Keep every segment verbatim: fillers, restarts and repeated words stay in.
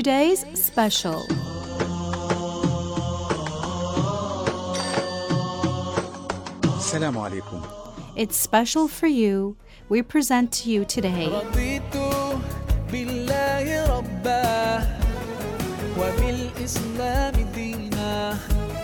today's special. Assalamu alaikum. It's special for you. We present to you today رضيت بالله ربا وبالإسلام دينا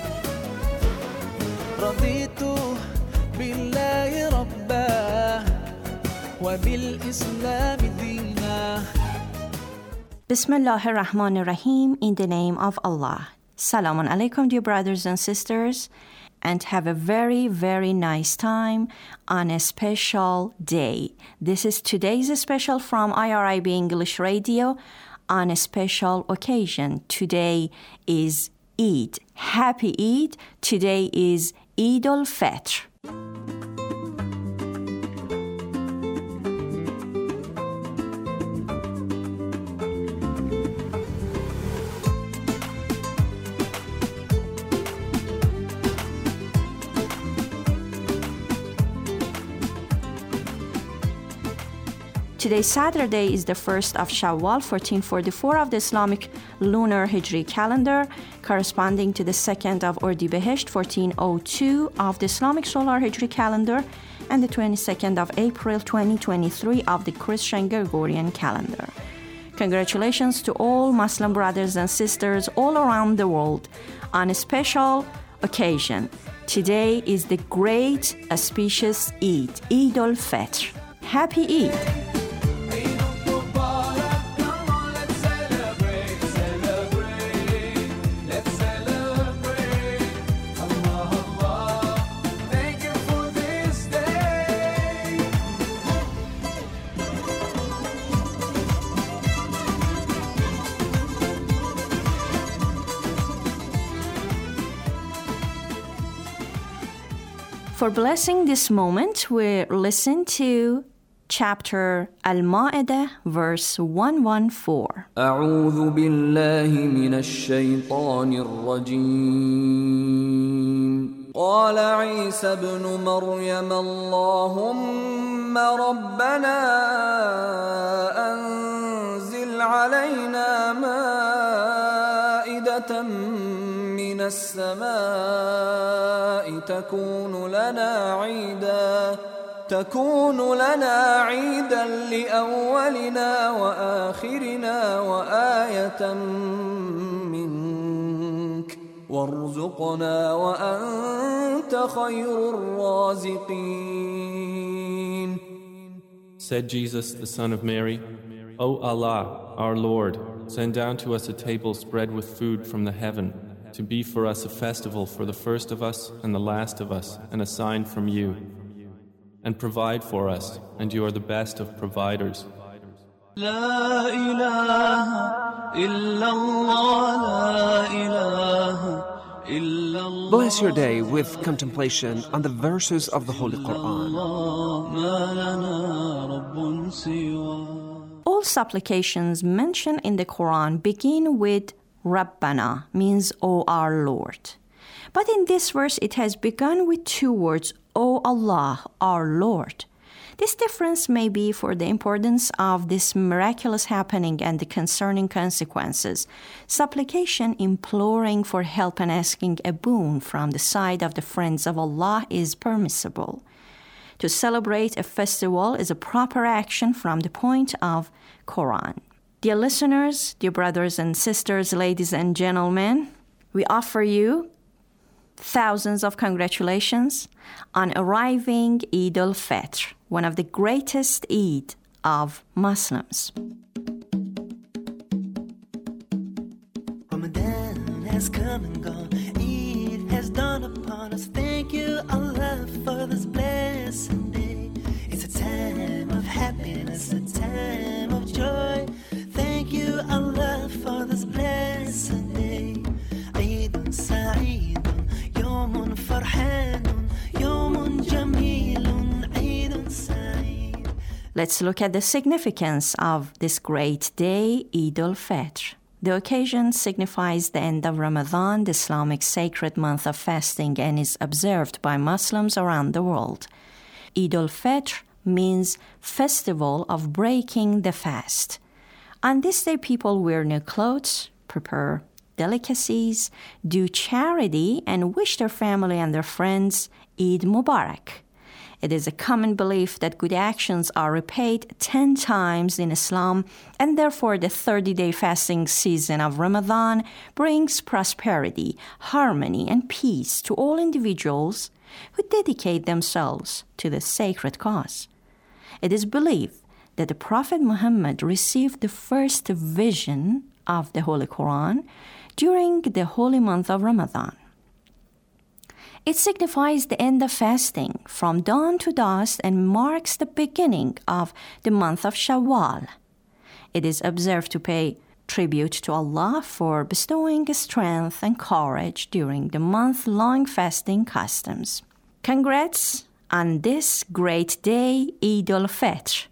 رضيت بالله ربا وبالإسلام دينا Bismillah ar-Rahman ar-Rahim, in the name of Allah. Salamun alaikum, dear brothers and sisters, and have a very, very nice time on a special day. This is today's special from I R I B English Radio on a special occasion. Today is Eid. Happy Eid. Today is Eid al-Fitr. Today, Saturday, is the first of Shawwal, fourteen forty-four of the Islamic lunar Hijri calendar, corresponding to the second of Ordibehesh, fourteen oh two of the Islamic solar Hijri calendar, and the twenty-second of April, twenty twenty-three of the Christian Gregorian calendar. Congratulations to all Muslim brothers and sisters all around the world on a special occasion. Today is the great auspicious Eid, Eid al-Fitr. Happy Eid! For blessing this moment, we listen to chapter Al-Ma'idah, verse one fourteen. أعوذ بالله من الشيطان الرجيم قال عيسى ابن مريم اللهم ربنا أنزل علينا مائدة من السماء تكون لنا عيدا تكون لنا عيدا لأولنا وآخرنا وآية منك وارزقنا وأنت خير الرازقين. Said Jesus, the son of Mary, O Allah, our Lord, send down to us a table spread with food from the heaven, to be for us a festival for the first of us and the last of us, and a sign from you. And provide for us, and you are the best of providers. لا إله إلا الله لا إله إلا الله. Bless your day with contemplation on the verses of the Holy Quran. ما لنا رب سوى. All supplications mentioned in the Quran begin with Rabbana, means O our Lord. But in this verse it has begun with two words, O Allah, our Lord. This difference may be for the importance of this miraculous happening and the concerning consequences. Supplication, imploring for help and asking a boon from the side of the friends of Allah is permissible. To celebrate a festival is a proper action from the point of Quran. Dear listeners, dear brothers and sisters, ladies and gentlemen, we offer you thousands of congratulations on arriving Eid al-Fitr, one of the greatest Eid of Muslims. Ramadan has come and gone, Eid has dawned upon us. Thank you, Allah, for this blessed day. It's a time of happiness, a time of joy. Thank you, Allah, for this blessed day. Eid Sa'id, Yawmun Farhan, Yawmun Jamilun, Eid Sa'id. Let's look at the significance of this great day, Eid al-Fitr. The occasion signifies the end of Ramadan, the Islamic sacred month of fasting, and is observed by Muslims around the world. Eid al-Fitr means festival of breaking the fast. On this day, people wear new clothes, prepare delicacies, do charity, and wish their family and their friends Eid Mubarak. It is a common belief that good actions are repaid ten times in Islam, and therefore the thirty-day fasting season of Ramadan brings prosperity, harmony, and peace to all individuals who dedicate themselves to the sacred cause. It is believed that the Prophet Muhammad received the first vision of the Holy Quran during the holy month of Ramadan. It signifies the end of fasting from dawn to dusk and marks the beginning of the month of Shawwal. It is observed to pay tribute to Allah for bestowing strength and courage during the month-long fasting customs. Congrats on this great day, Eid al-Fitr.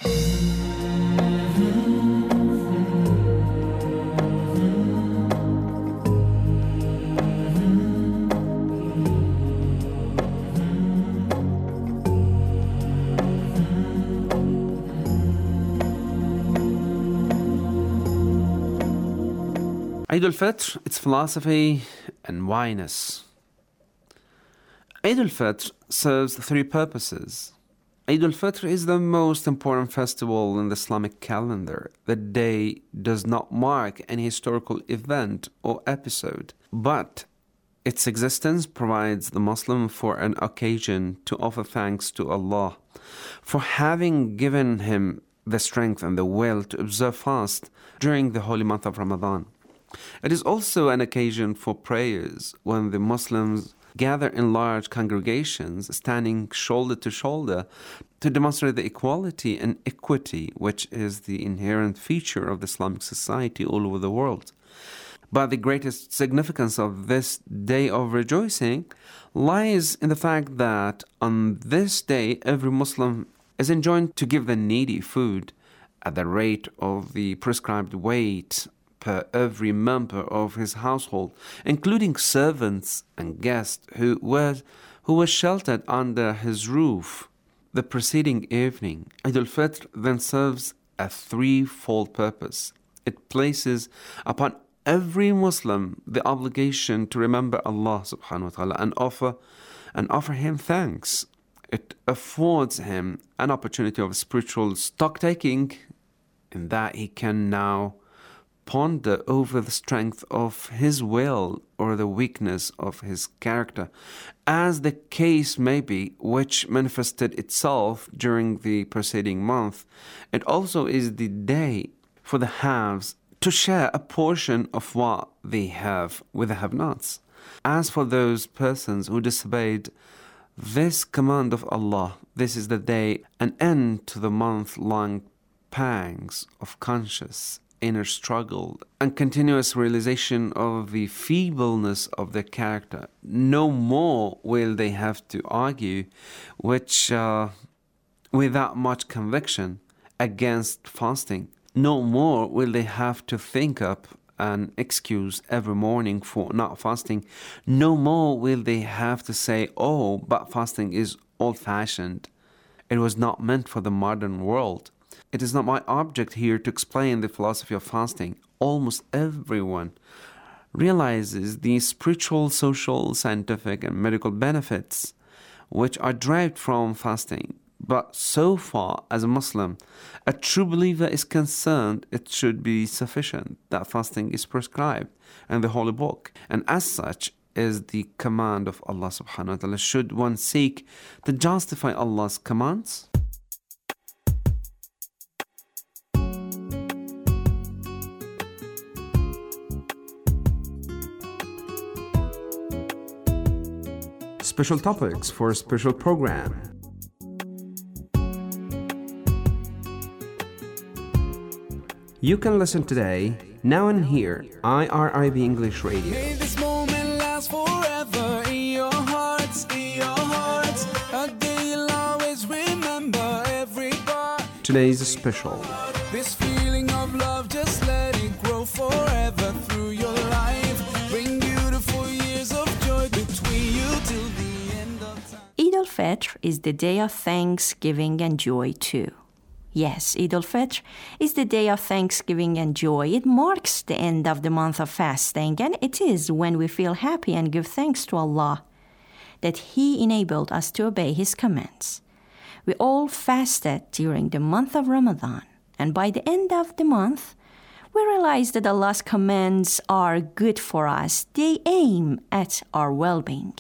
Eid al-Fitr, its philosophy and whyness. Eid al-Fitr serves three purposes. Eid al-Fitr is the most important festival in the Islamic calendar. The day does not mark any historical event or episode, but its existence provides the Muslim for an occasion to offer thanks to Allah for having given him the strength and the will to observe fast during the holy month of Ramadan. It is also an occasion for prayers when the Muslims gather in large congregations, standing shoulder to shoulder, to demonstrate the equality and equity which is the inherent feature of the Islamic society all over the world. But the greatest significance of this day of rejoicing lies in the fact that on this day every Muslim is enjoined to give the needy food at the rate of the prescribed weight per every member of his household, including servants and guests who were, who were sheltered under his roof. The preceding evening, Eid al-Fitr then serves a threefold purpose. It places upon every Muslim the obligation to remember Allah subhanahu wa ta'ala and offer, and offer Him thanks. It affords him an opportunity of spiritual stock-taking in that he can now ponder over the strength of his will or the weakness of his character, as the case may be, which manifested itself during the preceding month. It also is the day for the haves to share a portion of what they have with the have-nots. As for those persons who disobeyed this command of Allah, this is the day, an end to the month-long pangs of conscious inner struggle and continuous realization of the feebleness of their character. No more will they have to argue, which uh, without much conviction, against fasting. No more will they have to think up an excuse every morning for not fasting. No more will they have to say, oh, but fasting is old-fashioned. It was not meant for the modern world. It is not my object here to explain the philosophy of fasting. Almost everyone realizes the spiritual, social, scientific, and medical benefits which are derived from fasting. But so far as a Muslim, a true believer is concerned, it should be sufficient that fasting is prescribed in the Holy Book. And as such is the command of Allah subhanahu wa ta'ala. Should one seek to justify Allah's commands? Special topics for a special program. You can listen today, now and here, I R I B English Radio. May this moment last forever in your hearts, in your hearts. A day you'll always remember every part. Today's special. This feeling of love, just let it grow forever through your life. Bring beautiful years of joy between you till the end of time. Eid al-Fitr is the day of thanksgiving and joy too. Yes, Eid al-Fitr is the day of thanksgiving and joy. It marks the end of the month of fasting, and it is when we feel happy and give thanks to Allah that He enabled us to obey His commands. We all fasted during the month of Ramadan, and by the end of the month, we realize that Allah's commands are good for us. They aim at our well-being.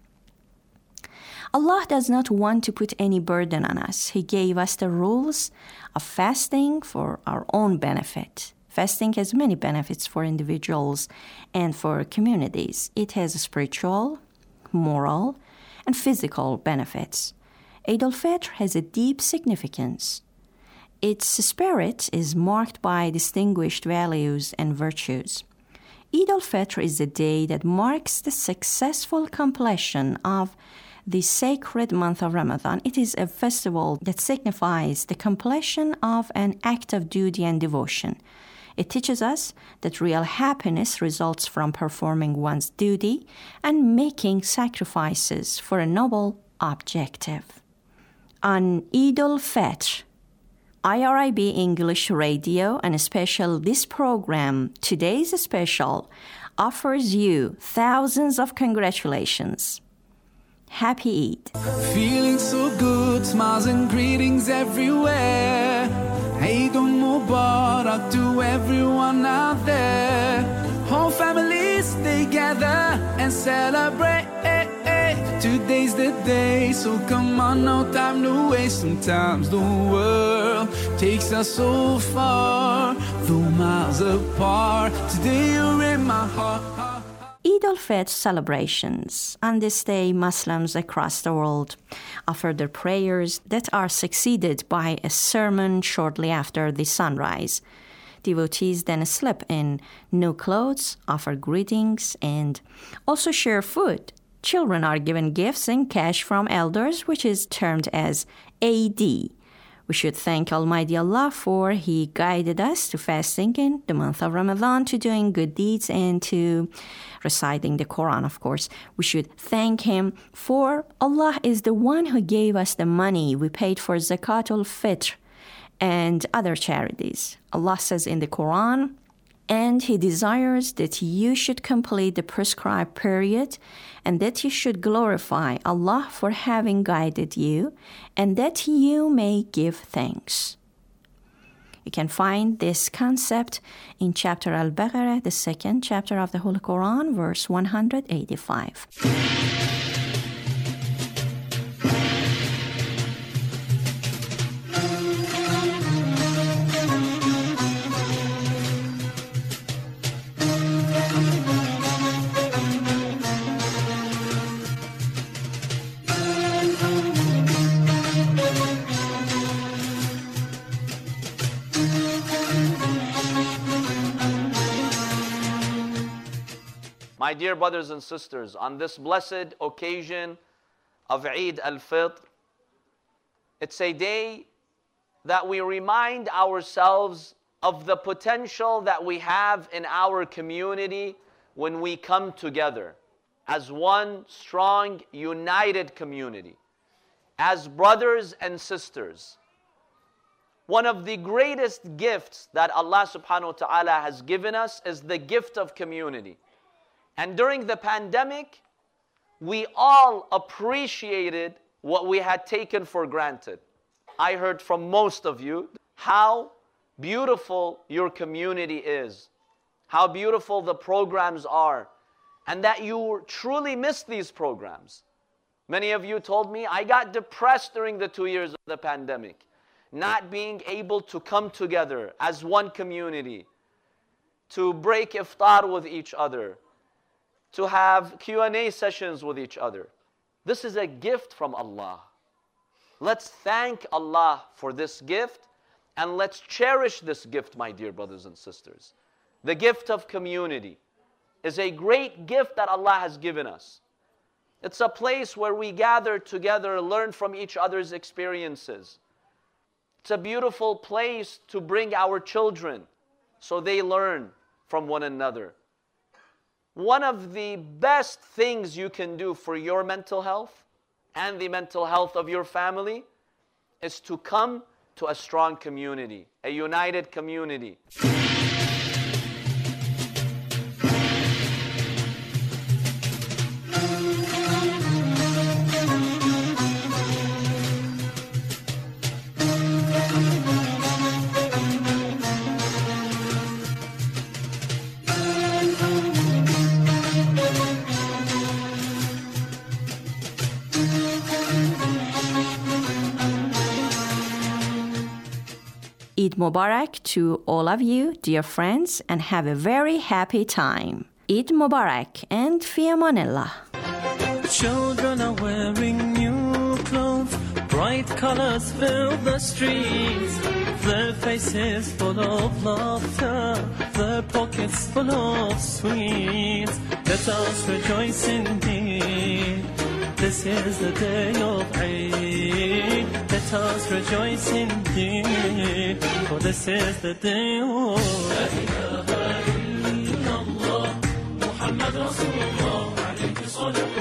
Allah does not want to put any burden on us. He gave us the rules of fasting for our own benefit. Fasting has many benefits for individuals and for communities. It has spiritual, moral, and physical benefits. Eid al-Fitr has a deep significance. Its spirit is marked by distinguished values and virtues. Eid al-Fitr is the day that marks the successful completion of the sacred month of Ramadan. It is a festival that signifies the completion of an act of duty and devotion. It teaches us that real happiness results from performing one's duty and making sacrifices for a noble objective. On Eid al-Fitr, I R I B English Radio, and especially this program, today's special, offers you thousands of congratulations. Happy Eid. Feeling so good, smiles and greetings everywhere. Eid Mubarak to everyone out there. Whole families together and celebrate. Today's the day, so come on, no time to waste. Sometimes the world takes us so far, though miles apart. Today you're in my heart. Eid al-Fitr celebrations. On this day, Muslims across the world offer their prayers that are succeeded by a sermon shortly after the sunrise. Devotees then slip in new clothes, offer greetings, and also share food. Children are given gifts and cash from elders, which is termed as A D. We should thank Almighty Allah for He guided us to fasting in the month of Ramadan, to doing good deeds, and to reciting the Quran, of course. We should thank Him for Allah is the one who gave us the money we paid for Zakatul Fitr and other charities. Allah says in the Quran, and He desires that you should complete the prescribed period and that you should glorify Allah for having guided you and that you may give thanks. You can find this concept in chapter Al-Baqarah, the second chapter of the Holy Quran, verse one hundred eighty-five. My dear brothers and sisters, on this blessed occasion of Eid al-Fitr, it's a day that we remind ourselves of the potential that we have in our community when we come together as one strong, united community, as brothers and sisters. One of the greatest gifts that Allah subhanahu wa ta'ala has given us is the gift of community. And during the pandemic, we all appreciated what we had taken for granted. I heard from most of you how beautiful your community is, how beautiful the programs are, and that you truly miss these programs. Many of you told me, I got depressed during the two years of the pandemic, not being able to come together as one community, to break iftar with each other, to have Q and A sessions with each other. This is a gift from Allah. Let's thank Allah for this gift, and let's cherish this gift, my dear brothers and sisters. The gift of community is a great gift that Allah has given us. It's a place where we gather together, learn from each other's experiences. It's a beautiful place to bring our children so they learn from one another. One of the best things you can do for your mental health and the mental health of your family is to come to a strong community, a united community. Eid Mubarak to all of you, dear friends, and have a very happy time. Eid Mubarak and Fi Amanillah. Children are wearing new clothes, bright colors fill the streets. Their faces full of laughter, their pockets full of sweets. Let us rejoice indeed. This is the day of Eid. Let us rejoice indeed, for this is the day of Eid. La ilaha illallah, Muhammad Rasulullah, alayhi salatu